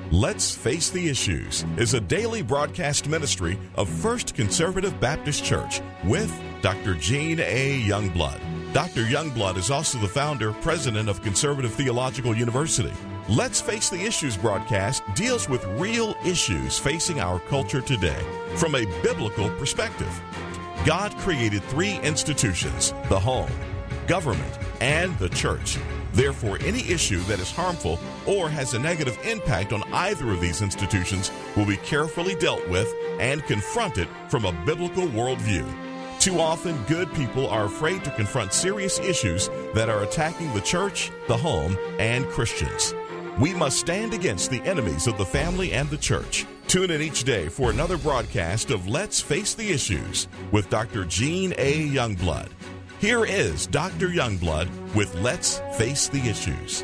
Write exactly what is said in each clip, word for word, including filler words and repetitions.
Let's Face the Issues is a daily broadcast ministry of First Conservative Baptist Church with Doctor Gene A. Youngblood. Doctor Youngblood is also the founder, president of Conservative Theological University. Let's Face the Issues broadcast deals with real issues facing our culture today from a biblical perspective. God created three institutions, the home, government, and the church. Therefore, any issue that is harmful or has a negative impact on either of these institutions will be carefully dealt with and confronted from a biblical worldview. Too often, good people are afraid to confront serious issues that are attacking the church, the home, and Christians. We must stand against the enemies of the family and the church. Tune in each day for another broadcast of Let's Face the Issues with Doctor Gene A. Youngblood. Here is Doctor Youngblood with Let's Face the Issues.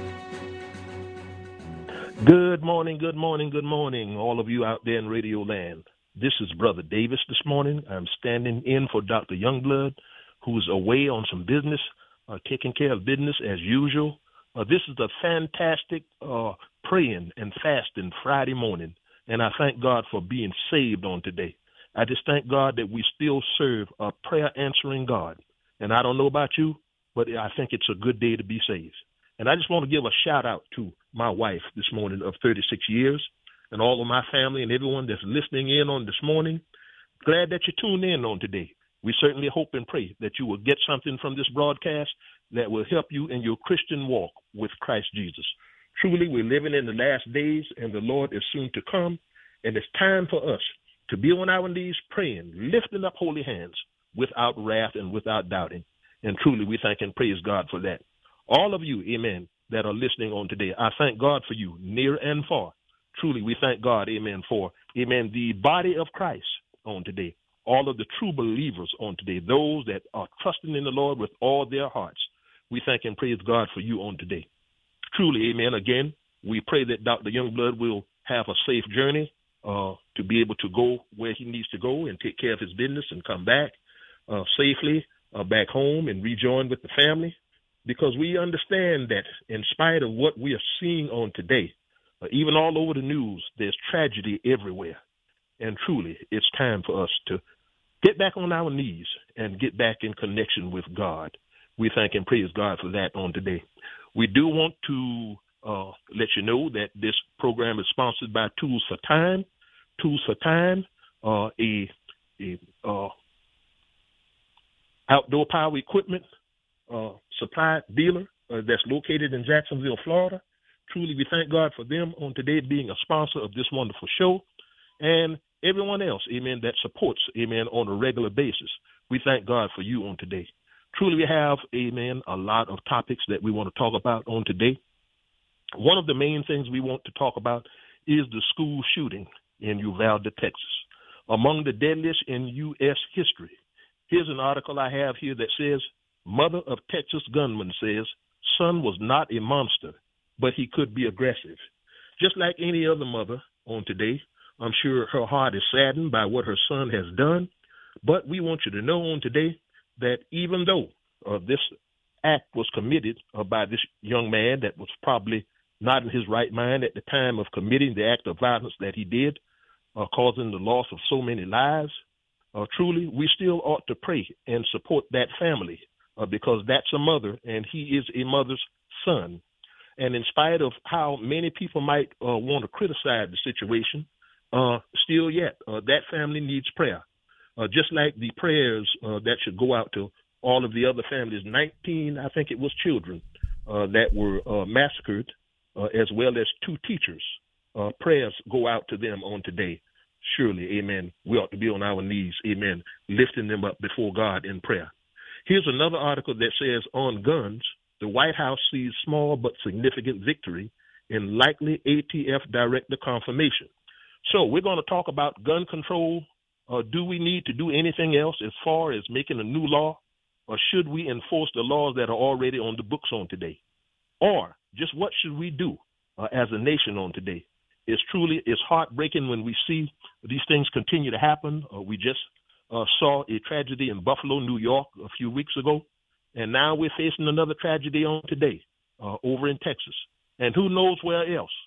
Good morning, good morning, good morning, all of you out there in Radio Land. This is Brother Davis this morning. I'm standing in for Doctor Youngblood, who's away on some business, uh, taking care of business as usual. Uh, this is a fantastic uh, praying and fasting Friday morning, and I thank God for being saved on today. I just thank God that we still serve a prayer-answering God. And I don't know about you, but I think it's a good day to be saved. And I just want to give a shout-out to my wife this morning of thirty-six years and all of my family and everyone that's listening in on this morning. Glad that you tuned in on today. We certainly hope and pray that you will get something from this broadcast that will help you in your Christian walk with Christ Jesus. Truly, we're living in the last days, and the Lord is soon to come, and it's time for us to be on our knees praying, lifting up holy hands, without wrath and without doubting. And truly, we thank and praise God for that. All of you, amen, that are listening on today, I thank God for you, near and far. Truly, we thank God, amen, for, amen, the body of Christ on today. All of the true believers on today, those that are trusting in the Lord with all their hearts. We thank and praise God for you on today. Truly, amen, again, we pray that Doctor Youngblood will have a safe journey uh, to be able to go where he needs to go and take care of his business and come back Uh, safely uh, back home and rejoin with the family, because we understand that in spite of what we are seeing on today, uh, even all over the news, there's tragedy everywhere. And truly, it's time for us to get back on our knees and get back in connection with God. We thank and praise God for that on today. We do want to uh, let you know that this program is sponsored by Tools for Time. Tools for Time, uh, a, a uh, outdoor power equipment uh, supply dealer uh, that's located in Jacksonville, Florida. Truly, we thank God for them on today being a sponsor of this wonderful show, and everyone else, amen, that supports, amen, on a regular basis. We thank God for you on today. Truly, we have, amen, a lot of topics that we want to talk about on today. One of the main things we want to talk about is the school shooting in Uvalde, Texas, among the deadliest in U S history. Here's an article I have here that says, mother of Texas gunman says son was not a monster, but he could be aggressive. Just like any other mother on today, I'm sure her heart is saddened by what her son has done. But we want you to know on today that even though uh, this act was committed uh, by this young man that was probably not in his right mind at the time of committing the act of violence that he did, uh, causing the loss of so many lives, Uh, truly, we still ought to pray and support that family uh, because that's a mother and he is a mother's son. And in spite of how many people might uh, want to criticize the situation, uh, still yet, uh, that family needs prayer. Uh, just like the prayers uh, that should go out to all of the other families, nineteen, I think it was children uh, that were uh, massacred, uh, as well as two teachers. Uh, prayers go out to them on today. Surely, amen, we ought to be on our knees, amen, lifting them up before God in prayer. Here's another article that says, on guns, the White House sees small but significant victory in likely A T F director confirmation. So we're going to talk about gun control. Uh, do we need to do anything else as far as making a new law, or should we enforce the laws that are already on the books on today? Or just what should we do uh, as a nation on today? It's truly, it's heartbreaking when we see these things continue to happen. Uh, we just uh, saw a tragedy in Buffalo, New York a few weeks ago, and now we're facing another tragedy on today uh, over in Texas. And who knows where else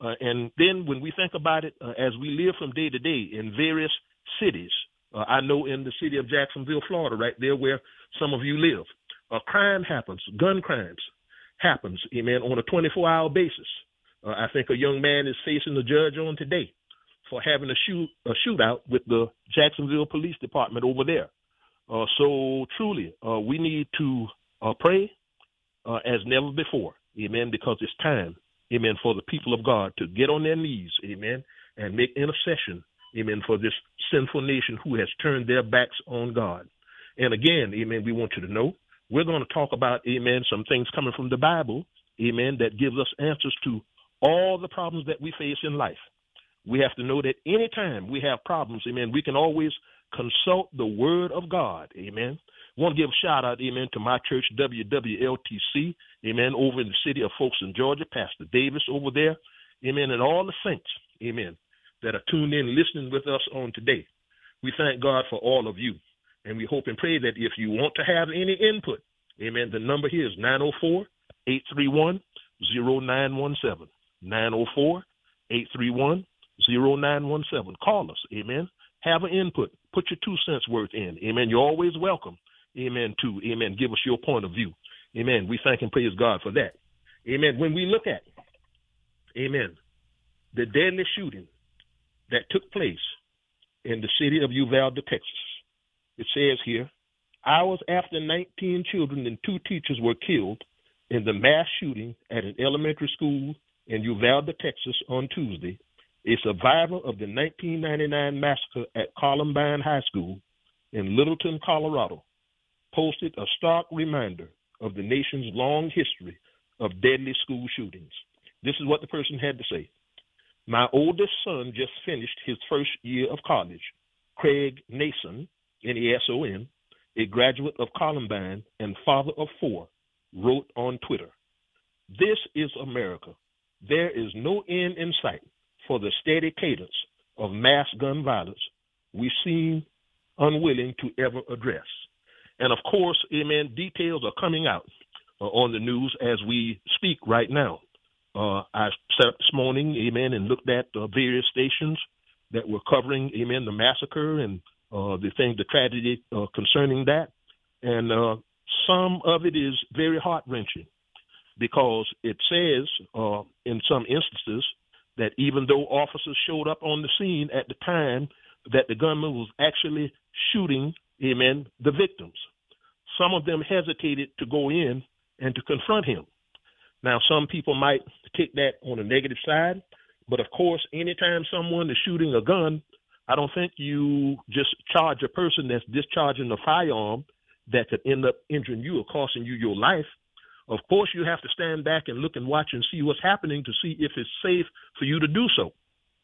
Uh, and then when we think about it, uh, as we live from day to day in various cities, uh, I know in the city of Jacksonville, Florida, right there where some of you live, a crime happens, gun crimes happens, amen, on a twenty-four hour basis. Uh, I think a young man is facing the judge on today for having a shoot a shootout with the Jacksonville Police Department over there. Uh, so truly, uh, we need to uh, pray uh, as never before, amen, because it's time, amen, for the people of God to get on their knees, amen, and make intercession, amen, for this sinful nation who has turned their backs on God. And again, amen, we want you to know, we're going to talk about, amen, some things coming from the Bible, amen, that gives us answers to all the problems that we face in life. We have to know that anytime we have problems, amen, we can always consult the word of God, amen. I want to give a shout out, amen, to my church, W W L T C, amen, over in the city of Folkston, Georgia, Pastor Davis over there, amen, and all the saints, amen, that are tuned in listening with us on today. We thank God for all of you, and we hope and pray that if you want to have any input, amen, the number here is nine oh four, eight three one, oh nine one seven, nine oh four, eight three one, oh nine one seven. Call us, amen. Have an input. Put your two cents worth in, amen. You're always welcome, amen, to, amen, give us your point of view. Amen. We thank and praise God for that. Amen. When we look at, amen, the deadly shooting that took place in the city of Uvalde, Texas, it says here, hours after nineteen children and two teachers were killed in the mass shooting at an elementary school in Uvalde, Texas on Tuesday, a survivor of the nineteen ninety-nine massacre at Columbine High School in Littleton, Colorado, posted a stark reminder of the nation's long history of deadly school shootings. This is what the person had to say. My oldest son just finished his first year of college. Craig Nason, N A S O N, a graduate of Columbine and father of four, wrote on Twitter, "This is America. There is no end in sight for the steady cadence of mass gun violence we seem unwilling to ever address." And of course, amen, details are coming out uh, on the news as we speak right now. Uh, I sat up this morning, amen, and looked at uh, various stations that were covering, amen, the massacre and uh, the thing, the tragedy uh, concerning that. And uh, some of it is very heart-wrenching because it says uh, in some instances that even though officers showed up on the scene at the time that the gunman was actually shooting, amen, the victims, some of them hesitated to go in and to confront him. Now, some people might take that on a negative side, but of course, anytime someone is shooting a gun, I don't think you just charge a person that's discharging a firearm that could end up injuring you or costing you your life. Of course, you have to stand back and look and watch and see what's happening to see if it's safe for you to do so.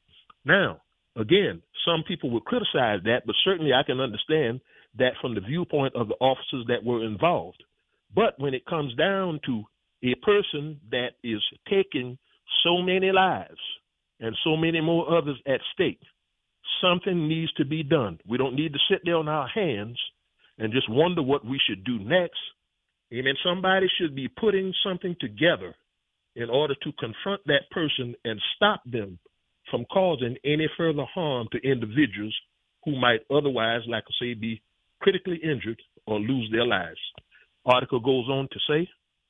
Now, again, some people will criticize that, but certainly I can understand that from the viewpoint of the officers that were involved. But when it comes down to a person that is taking so many lives and so many more others at stake, something needs to be done. We don't need to sit there on our hands and just wonder what we should do next. Amen. Somebody should be putting something together in order to confront that person and stop them from causing any further harm to individuals who might otherwise, like I say, be critically injured or lose their lives. Article goes on to say,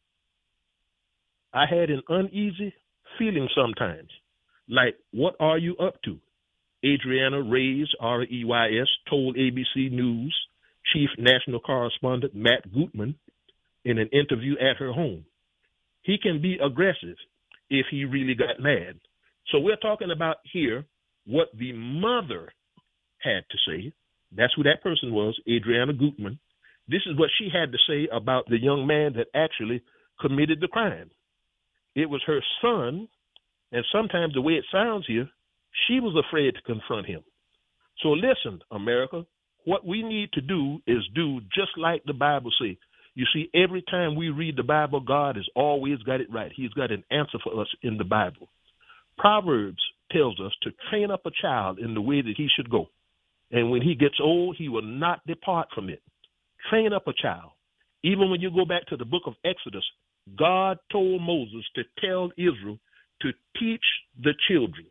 I had an uneasy feeling sometimes, like, what are you up to? Adriana Reyes, R E Y S, told A B C News chief national correspondent Matt Gutman in an interview at her home. He can be aggressive if he really got mad. So we're talking about here what the mother had to say. That's who that person was, Adriana Gutman. This is what she had to say about the young man that actually committed the crime. It was her son, and sometimes the way it sounds here, she was afraid to confront him. So listen, America, what we need to do is do just like the Bible says. You see, every time we read the Bible, God has always got it right. He's got an answer for us in the Bible. Proverbs tells us to train up a child in the way that he should go. And when he gets old, he will not depart from it. Train up a child. Even when you go back to the book of Exodus, God told Moses to tell Israel to teach the children.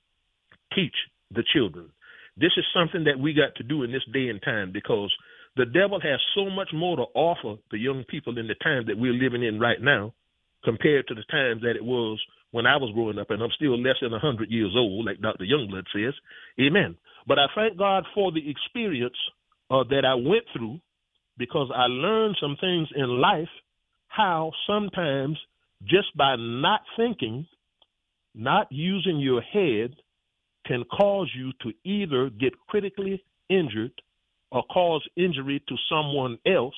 Teach the children. This is something that we got to do in this day and time, because the devil has so much more to offer the young people in the time that we're living in right now compared to the times that it was when I was growing up, and I'm still less than one hundred years old, like Doctor Youngblood says. Amen. But I thank God for the experience uh, that I went through, because I learned some things in life, how sometimes just by not thinking, not using your head, can cause you to either get critically injured or cause injury to someone else,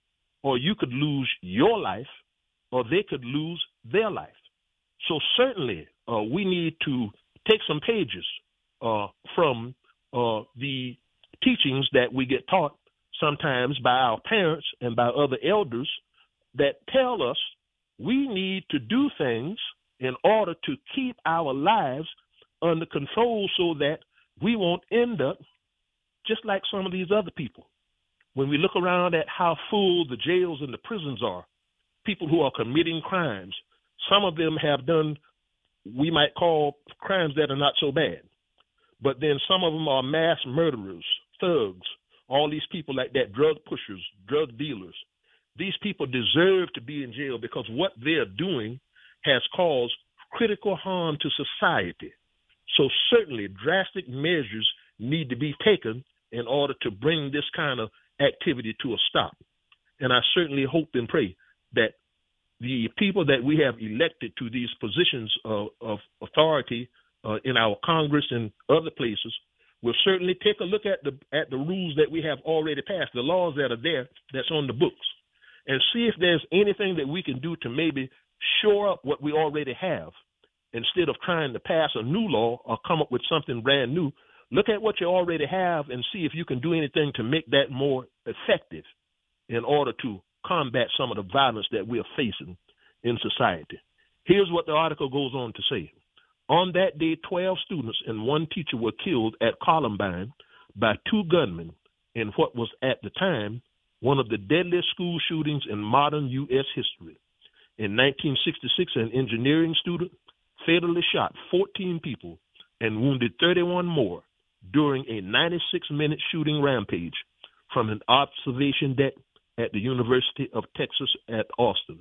or you could lose your life, or they could lose their life. So certainly uh, we need to take some pages uh, from uh, the teachings that we get taught sometimes by our parents and by other elders that tell us we need to do things in order to keep our lives under control so that we won't end up just like some of these other people. When we look around at how full the jails and the prisons are, people who are committing crimes, some of them have done, we might call crimes that are not so bad. But then some of them are mass murderers, thugs, all these people like that, drug pushers, drug dealers. These people deserve to be in jail because what they're doing has caused critical harm to society. So certainly drastic measures need to be taken in order to bring this kind of activity to a stop. And I certainly hope and pray that the people that we have elected to these positions of, of authority uh, in our Congress and other places will certainly take a look at the at the rules that we have already passed, the laws that are there that's on the books, and see if there's anything that we can do to maybe shore up what we already have. Instead of trying to pass a new law or come up with something brand new, look at what you already have and see if you can do anything to make that more effective in order to combat some of the violence that we are facing in society. Here's what the article goes on to say. On that day, twelve students and one teacher were killed at Columbine by two gunmen in what was at the time one of the deadliest school shootings in modern U S history. In nineteen sixty-six, an engineering student fatally shot fourteen people and wounded thirty-one more during a ninety-six minute shooting rampage from an observation deck at the University of Texas at Austin.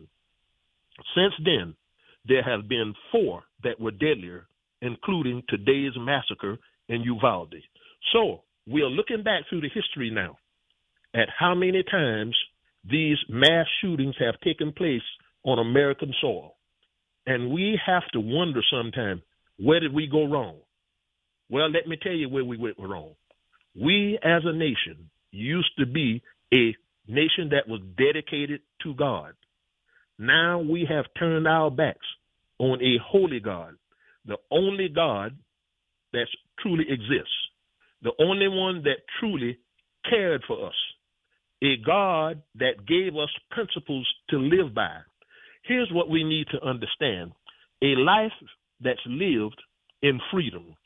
Since then, there have been four that were deadlier, including today's massacre in Uvalde. So we are looking back through the history now at how many times these mass shootings have taken place on American soil. And we have to wonder sometimes, where did we go wrong? Well, let me tell you where we went wrong. We as a nation used to be a nation that was dedicated to God. Now we have turned our backs on a holy God, the only God that truly exists, the only one that truly cared for us, a God that gave us principles to live by. Here's what we need to understand. A life that's lived in freedom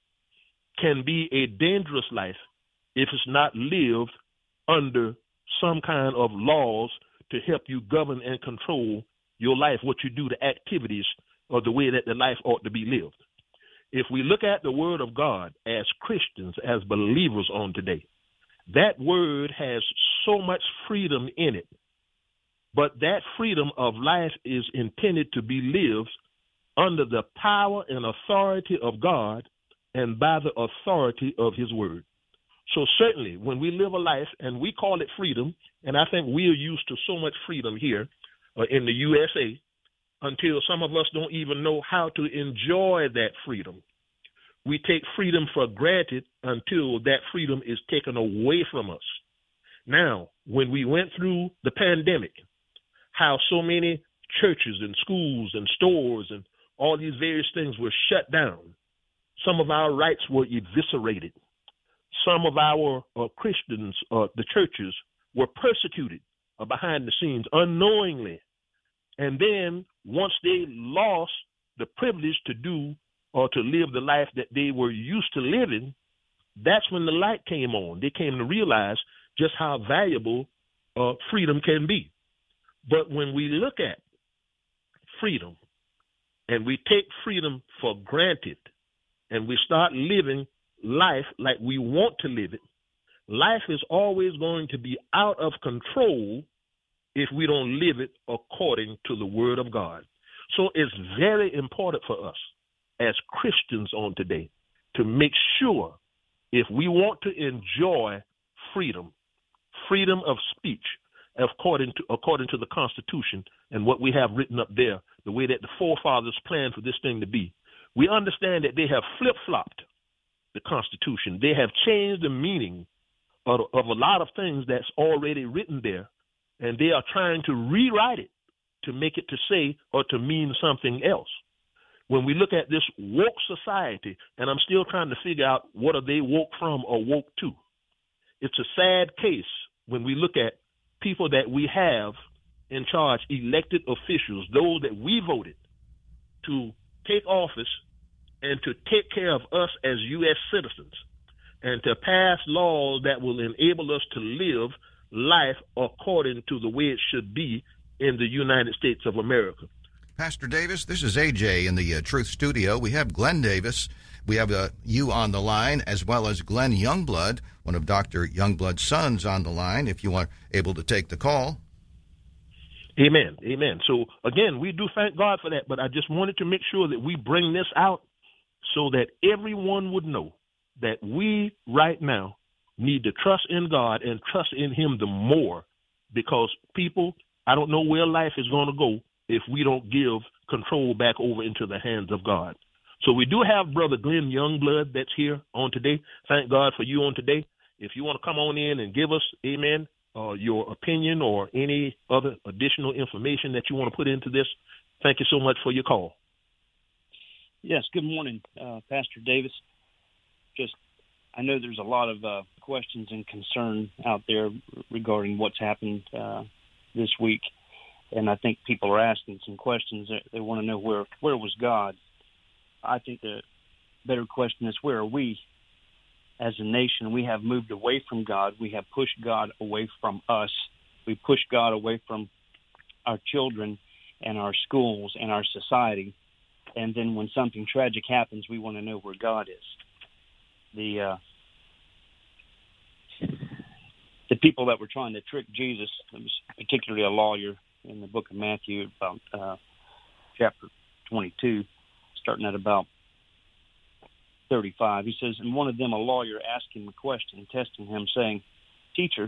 can be a dangerous life if it's not lived under some kind of laws to help you govern and control your life, what you do, the activities, or the way that the life ought to be lived. If we look at the word of God as Christians, as believers on today, that word has so much freedom in it. But that freedom of life is intended to be lived under the power and authority of God and by the authority of his word. So certainly when we live a life, and we call it freedom, and I think we are used to so much freedom here uh, in the U S A until some of us don't even know how to enjoy that freedom. We take freedom for granted until that freedom is taken away from us. Now, when we went through the pandemic, how so many churches and schools and stores and all these various things were shut down. Some of our rights were eviscerated. Some of our uh, Christians, uh, the churches, were persecuted uh, behind the scenes unknowingly. And then once they lost the privilege to do or to live the life that they were used to living, that's when the light came on. They came to realize just how valuable uh, freedom can be. But when we look at freedom, and we take freedom for granted, and we start living life like we want to live it, life is always going to be out of control if we don't live it according to the Word of God. So it's very important for us as Christians on today to make sure, if we want to enjoy freedom, freedom of speech, according to according to the Constitution and what we have written up there, the way that the forefathers planned for this thing to be, we understand that they have flip-flopped the Constitution. They have changed the meaning of, of a lot of things that's already written there, and they are trying to rewrite it to make it to say or to mean something else. When we look at this woke society, and I'm still trying to figure out what are they woke from or woke to, it's a sad case when we look at people that we have in charge, elected officials, those that we voted to take office and to take care of us as U S citizens and to pass laws that will enable us to live life according to the way it should be in the United States of America. Pastor Davis, this is A J in the uh, Truth Studio. We have Glenn Davis. We have uh, you on the line, as well as Glenn Youngblood, one of Doctor Youngblood's sons, on the line, if you are able to take the call. Amen. Amen. So, again, we do thank God for that, but I just wanted to make sure that we bring this out so that everyone would know that we right now need to trust in God and trust in Him the more, because people, I don't know where life is going to go if we don't give control back over into the hands of God. So we do have Brother Glenn Youngblood that's here on today. Thank God for you on today. If you want to come on in and give us, amen, uh, your opinion or any other additional information that you want to put into this, thank you so much for your call. Yes, good morning, uh, Pastor Davis. Just, I know there's a lot of uh, questions and concern out there regarding what's happened uh, this week. And I think people are asking some questions. They want to know where, where was God? I think the better question is, where are we as a nation? We have moved away from God. We have pushed God away from us. We pushed God away from our children and our schools and our society. And then when something tragic happens, we want to know where God is. The uh, the people that were trying to trick Jesus, it was particularly a lawyer in the book of Matthew, about uh, chapter twenty-two, starting at about thirty-five. He says, and one of them, a lawyer, asked him a question, testing him, saying, Teacher,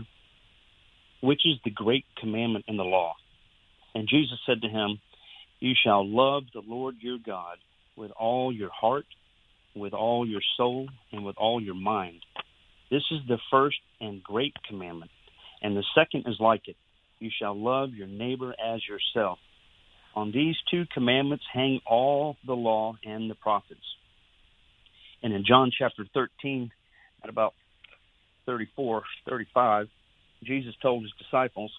which is the great commandment in the law? And Jesus said to him, You shall love the Lord your God with all your heart, with all your soul, and with all your mind. This is the first and great commandment. And the second is like it. You shall love your neighbor as yourself. On these two commandments hang all the law and the prophets. And in John chapter thirteen, at about thirty-four, thirty-five, Jesus told his disciples,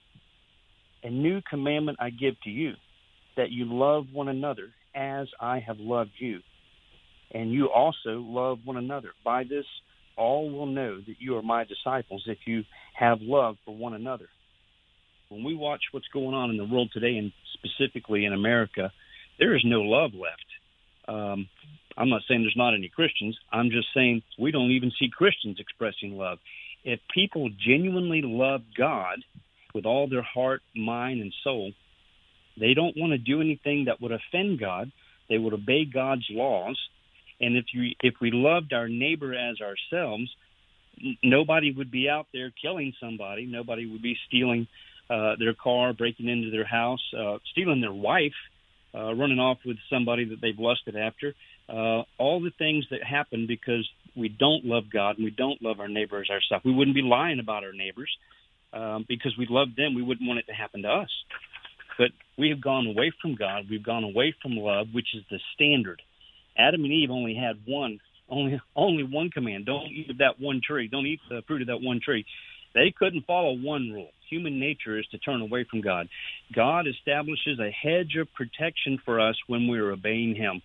A new commandment I give to you, that you love one another as I have loved you. And you also love one another. By this, all will know that you are my disciples if you have love for one another. When we watch what's going on in the world today, and specifically in America, there is no love left. Um, I'm not saying there's not any Christians. I'm just saying we don't even see Christians expressing love. If people genuinely love God with all their heart, mind, and soul, they don't want to do anything that would offend God. They would obey God's laws. And if you, if we loved our neighbor as ourselves, n- nobody would be out there killing somebody. Nobody would be stealing uh, their car, breaking into their house, uh, stealing their wife, uh, running off with somebody that they've lusted after. Uh, all the things that happen because we don't love God and we don't love our neighbor as ourselves. We wouldn't be lying about our neighbors um, because we love them. We wouldn't want it to happen to us. But we have gone away from God. We've gone away from love, which is the standard. Adam and Eve only had one, only only one command. Don't eat of that one tree. Don't eat the fruit of that one tree. They couldn't follow one rule. Human nature is to turn away from God. God establishes a hedge of protection for us when we're obeying him.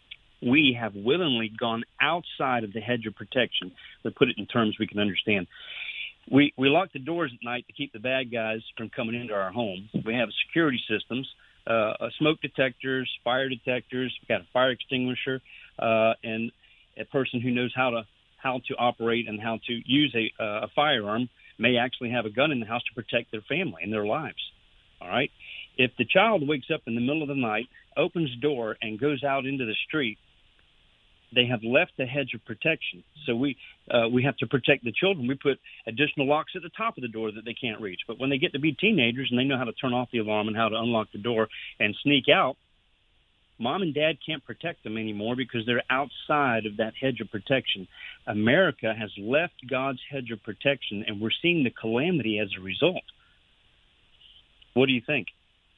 We have willingly gone outside of the hedge of protection. To put it in terms we can understand. We we lock the doors at night to keep the bad guys from coming into our home. We have security systems uh, smoke detectors, fire detectors. We've got a fire extinguisher, uh, and a person who knows how to how to operate and how to use a, uh, a firearm may actually have a gun in the house to protect their family and their lives. All right. If the child wakes up in the middle of the night, opens the door, and goes out into the street, they have left the hedge of protection. So we uh, we have to protect the children. We put additional locks at the top of the door that they can't reach. But when they get to be teenagers and they know how to turn off the alarm and how to unlock the door and sneak out, mom and dad can't protect them anymore because they're outside of that hedge of protection. America has left God's hedge of protection, and we're seeing the calamity as a result. What do you think?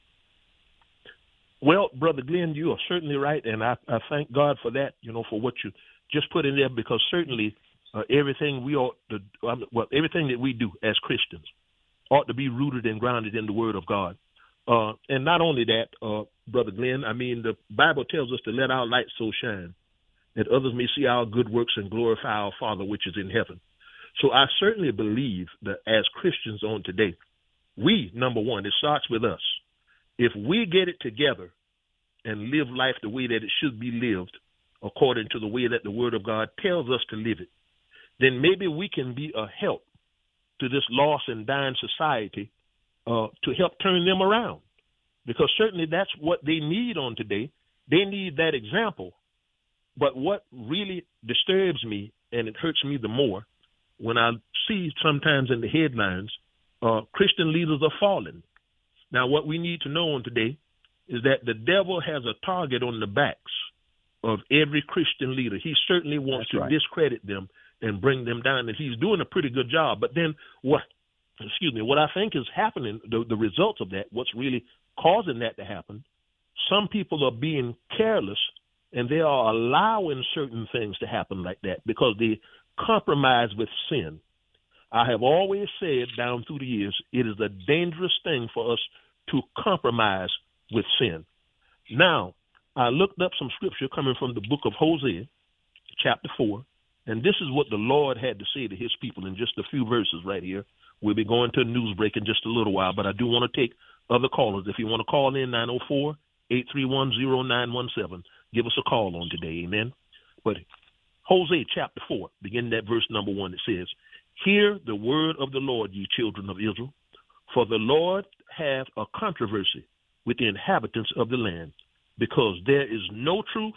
Well, Brother Glenn, you are certainly right, and I, I thank God for that, you know, for what you just put in there, because certainly uh, everything we ought to, um, well, everything that we do as Christians ought to be rooted and grounded in the Word of God. Uh, and not only that, uh, Brother Glenn, I mean, the Bible tells us to let our light so shine that others may see our good works and glorify our Father which is in heaven. So I certainly believe that as Christians on today, we, number one, it starts with us. If we get it together and live life the way that it should be lived, according to the way that the Word of God tells us to live it, then maybe we can be a help to this lost and dying society uh, to help turn them around. Because certainly that's what they need on today. They need that example. But what really disturbs me, and it hurts me the more, when I see sometimes in the headlines, uh, Christian leaders are falling. Now, what we need to know on today is that the devil has a target on the backs of every Christian leader. He certainly wants That's to right. discredit them and bring them down, and he's doing a pretty good job. But then what, excuse me, what I think is happening, the, the results of that, what's really causing that to happen, some people are being careless, and they are allowing certain things to happen like that because they compromise with sin. I have always said down through the years, it is a dangerous thing for us to compromise with sin. Now, I looked up some scripture coming from the book of Hosea, chapter four, and this is what the Lord had to say to his people in just a few verses right here. We'll be going to a news break in just a little while, but I do want to take other callers. If you want to call in, nine oh four, eight three one, oh nine one seven, give us a call on today, amen? But Hosea chapter four, beginning at verse number one, it says, "Hear the word of the Lord, ye children of Israel, for the Lord hath a controversy with the inhabitants of the land, because there is no truth,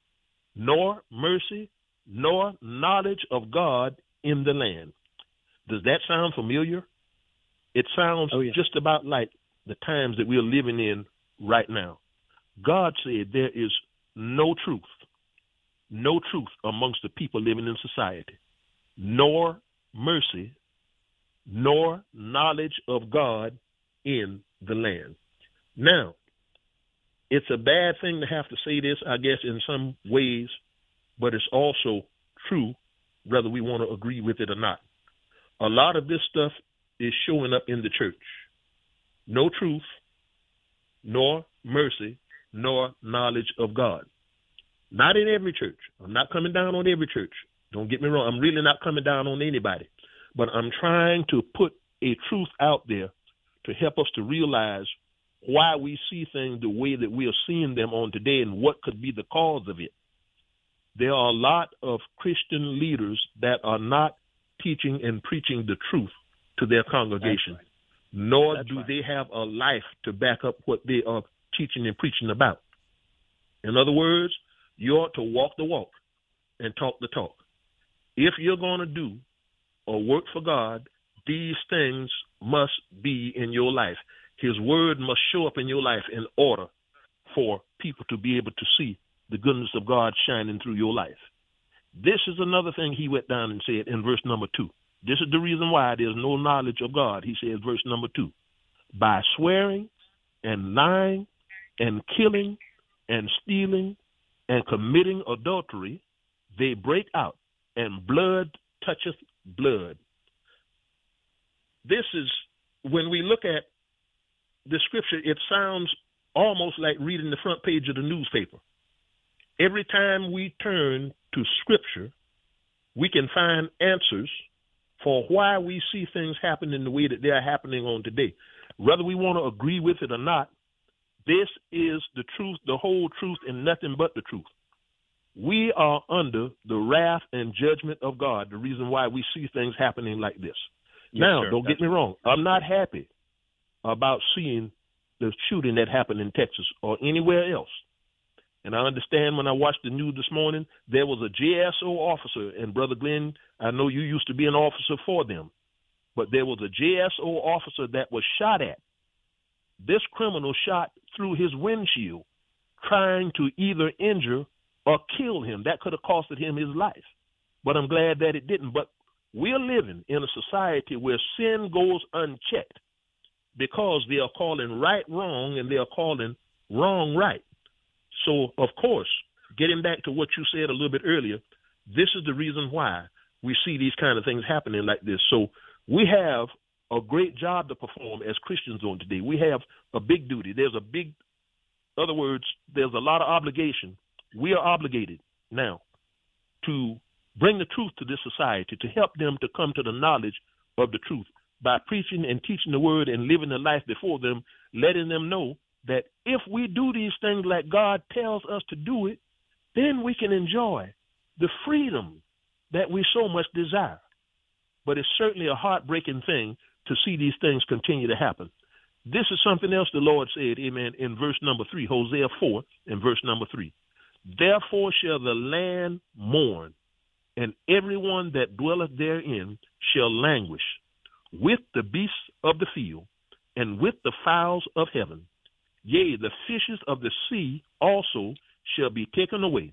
nor mercy, nor knowledge of God in the land." Does that sound familiar? It sounds oh, yeah. just about like the times that we're living in right now. God said there is no truth, no truth amongst the people living in society, nor mercy, nor knowledge of God in the land. Now, it's a bad thing to have to say this, I guess, in some ways, but it's also true, whether we want to agree with it or not. A lot of this stuff is showing up in the church. No truth, nor mercy, nor knowledge of God. Not in every church. I'm not coming down on every church. Don't get me wrong. I'm really not coming down on anybody. But I'm trying to put a truth out there to help us to realize why we see things the way that we are seeing them on today and what could be the cause of it. There are a lot of Christian leaders that are not teaching and preaching the truth to their congregation, right. nor That's do right. they have a life to back up what they are teaching and preaching about. In other words, you ought to walk the walk and talk the talk. If you're going to do or work for God, these things must be in your life. His word must show up in your life in order for people to be able to see the goodness of God shining through your life. This is another thing he went down and said in verse number two. This is the reason why there's no knowledge of God. He says, verse number two, by swearing and lying and killing and stealing and committing adultery, they break out, and blood toucheth blood. This is, when we look at the scripture, it sounds almost like reading the front page of the newspaper. Every time we turn to scripture, we can find answers for why we see things happen in the way that they're happening on today. Whether we want to agree with it or not, This is the truth, the whole truth, and nothing but the truth. We are under the wrath and judgment of God, the reason why we see things happening like this. Yes, now, sir. don't That's get me wrong. I'm not happy about seeing the shooting that happened in Texas or anywhere else. And I understand when I watched the news this morning, there was a J S O officer, and Brother Glenn, I know you used to be an officer for them, but there was a J S O officer that was shot at. This criminal shot through his windshield, trying to either injure or kill him. That could have costed him his life. But I'm glad that it didn't. But we're living in a society where sin goes unchecked because they are calling right wrong and they are calling wrong right. So, of course, getting back to what you said a little bit earlier, this is the reason why we see these kind of things happening like this. So we have a great job to perform as Christians on today. We have a big duty. There's a big, in other words, there's a lot of obligation. We are obligated now to bring the truth to this society, to help them to come to the knowledge of the truth by preaching and teaching the word and living the life before them, letting them know that if we do these things like God tells us to do it, then we can enjoy the freedom that we so much desire. But it's certainly a heartbreaking thing to see these things continue to happen. This is something else the Lord said, amen, in verse number three, Hosea four and verse number three. Therefore shall the land mourn, and everyone that dwelleth therein shall languish, with the beasts of the field, and with the fowls of heaven. Yea, the fishes of the sea also shall be taken away.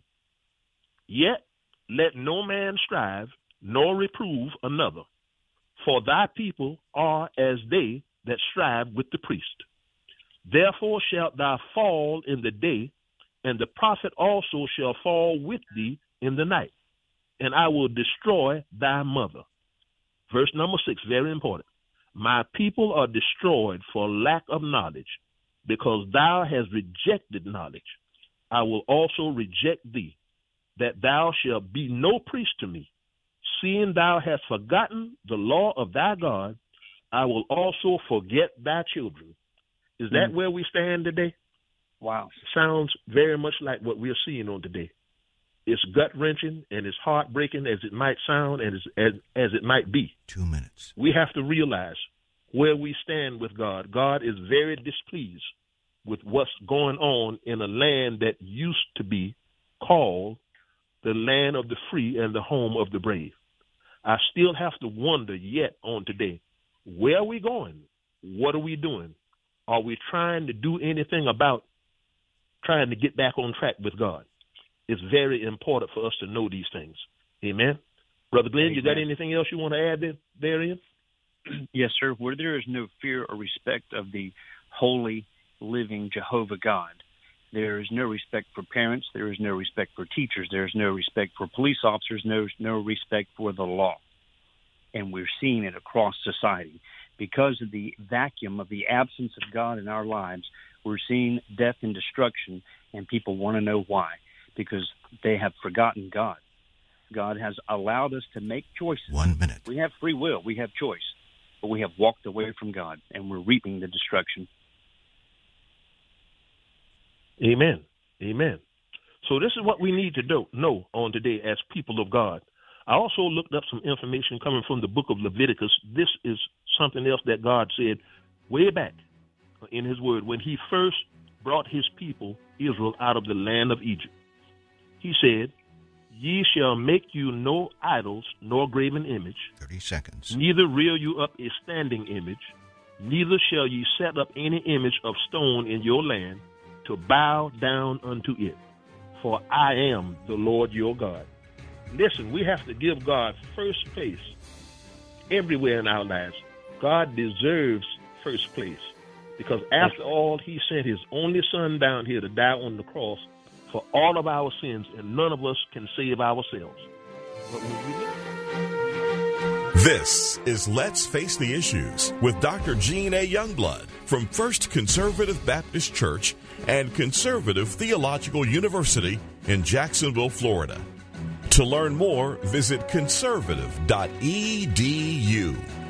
Yet let no man strive, nor reprove another. For thy people are as they that strive with the priest. Therefore shalt thou fall in the day, and the prophet also shall fall with thee in the night, and I will destroy thy mother. Verse number six, very important. My people are destroyed for lack of knowledge, because thou hast rejected knowledge. I will also reject thee, that thou shalt be no priest to me. Seeing thou hast forgotten the law of thy God, I will also forget thy children. Is that mm. where we stand today? Wow. Sounds very much like what we're seeing on today. It's gut-wrenching and it's heartbreaking as it might sound and as, as, as it might be. Two minutes. We have to realize where we stand with God. God is very displeased with what's going on in a land that used to be called the land of the free and the home of the brave. I still have to wonder yet on today, where are we going? What are we doing? Are we trying to do anything about trying to get back on track with God? It's very important for us to know these things. Amen. Brother Glenn, Amen. You got anything else you want to add there, therein? Yes, sir. Where there is no fear or respect of the holy, living Jehovah God, there is no respect for parents. There is no respect for teachers. There is no respect for police officers. There is no respect for the law. And we're seeing it across society. Because of the vacuum of the absence of God in our lives, we're seeing death and destruction, and people want to know why. Because they have forgotten God. God has allowed us to make choices. One minute. We have free will. We have choice. But we have walked away from God, and we're reaping the destruction. Amen. Amen. So this is what we need to do, know on today as people of God. I also looked up some information coming from the book of Leviticus. This is something else that God said way back in his word when he first brought his people, Israel, out of the land of Egypt. He said, ye shall make you no idols nor graven image. thirty seconds. Neither rear you up a standing image. Neither shall ye set up any image of stone in your land to bow down unto it. For I am the Lord your God. Listen, we have to give God first place everywhere in our lives. God deserves first place because after all, he sent his only son down here to die on the cross for all of our sins, and none of us can save ourselves. But when we look- This is Let's Face the Issues with Doctor Gene A. Youngblood from First Conservative Baptist Church and Conservative Theological University in Jacksonville, Florida. To learn more, visit conservative dot e d u.